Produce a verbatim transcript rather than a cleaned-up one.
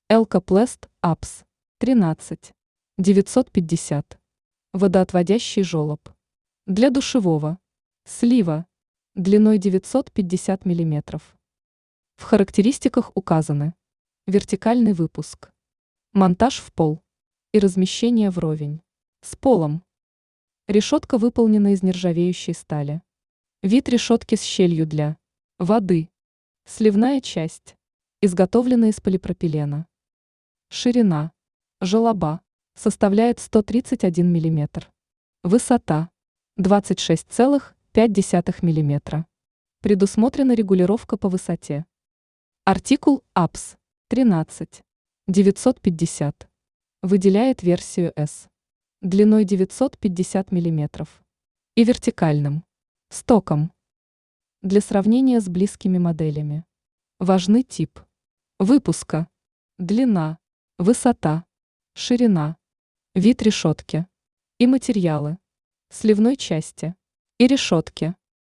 Элкоплест Апс тринадцать девятьсот пятьдесят. Водоотводящий желоб. Для душевого. Слива. Длиной девятьсот пятьдесят миллиметров. В характеристиках указаны вертикальный выпуск, монтаж в пол и размещение вровень с полом. Решетка выполнена из нержавеющей стали. Вид решетки с щелью для воды. Сливная часть. Изготовлена из полипропилена. Ширина желоба составляет сто тридцать один миллиметр. Высота двадцать шесть целых пять десятых миллиметра. Предусмотрена регулировка по высоте. Артикул Апс тринадцать девятьсот пятьдесят выделяет версию S длиной девятьсот пятьдесят миллиметров и вертикальным стоком. Для сравнения с близкими моделями важны тип выпуска, длина, высота, ширина, вид решетки и материалы сливной части и решетки.